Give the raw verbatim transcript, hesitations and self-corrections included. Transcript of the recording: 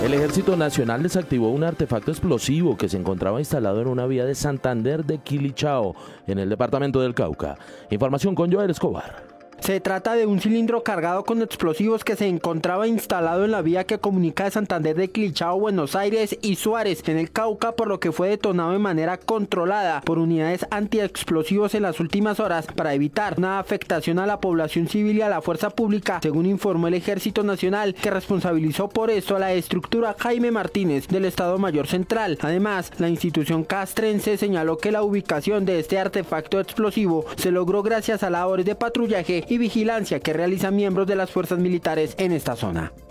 El Ejército Nacional desactivó un artefacto explosivo que se encontraba instalado en una vía de Santander de Quilichao, en el departamento del Cauca. Información con Joel Escobar. Se trata de un cilindro cargado con explosivos que se encontraba instalado en la vía que comunica de Santander de Quilichao, Buenos Aires y Suárez, en el Cauca, por lo que fue detonado de manera controlada por unidades antiexplosivos en las últimas horas para evitar una afectación a la población civil y a la fuerza pública, según informó el Ejército Nacional, que responsabilizó por esto a la estructura Jaime Martínez del Estado Mayor Central. Además, la institución castrense señaló que la ubicación de este artefacto explosivo se logró gracias a labores de patrullaje y vigilancia que realizan miembros de las fuerzas militares en esta zona.